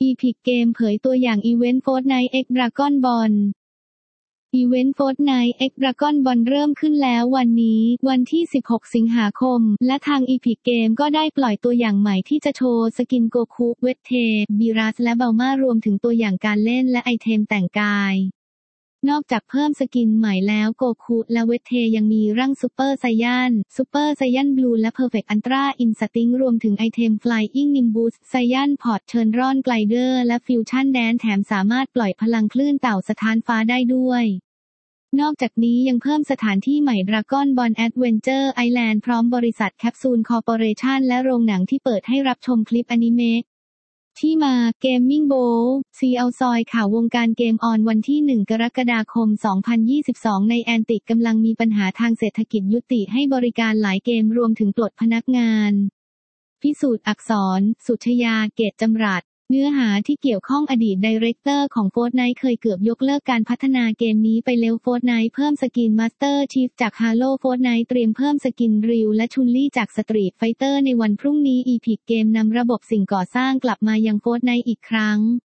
Epic Games เผยตัวอย่างอีเวนต์ Fortnite X Dragon Ball อีเวนต์ Fortnite X Dragon Ball เริ่มขึ้นแล้ววันนี้วันที่16 สิงหาคมและทาง Epic Games ก็ได้ปล่อยตัวอย่างใหม่ที่จะโชว์สกินโกคุเวทเทบิรัสและเบลมารวมถึงตัวอย่างการเล่นและไอเทมแต่งกายนอกจากเพิ่มสกินใหม่แล้วโกคุและเวทเทยังมีร่างซูเปอร์ไซยันบลูและเพอร์เฟกต์อันตราอินสติ้งรวมถึงไอเทม Flying Nimbus ไซยันพอร์ตเชิญร่อนไกลเดอร์และฟิวชั่นแดนแถมสามารถปล่อยพลังคลื่นเต่าสถานฟ้าได้ด้วยนอกจากนี้ยังเพิ่มสถานที่ใหม่ Dragon Ball Adventure Island พร้อมบริษัทแคปซูลคอร์ปอเรชั่นและโรงหนังที่เปิดให้รับชมคลิปอนิเมะที่มา Gaming Bowl ซีเอาซอยข่าววงการเกมออนวันที่ 1 กรกฎาคม 2022 ในแอนติกกำลังมีปัญหาทางเศรษฐกิจยุติให้บริการหลายเกมรวมถึงปลดพนักงานพิสูจน์อักษรสุชยาเกตจำรัดเนื้อหาที่เกี่ยวข้องอดีตไดเรคเตอร์ของ Fortnite เคยเกือบยกเลิกการพัฒนาเกมนี้ไปแล้ว Fortnite เพิ่มสกิน Master Chief จาก Halo Fortnite เตรียมเพิ่มสกินริวและชุนลี่จาก Street Fighter ในวันพรุ่งนี้ Epic Games นำระบบสิ่งก่อสร้างกลับมายัง Fortnite อีกครั้ง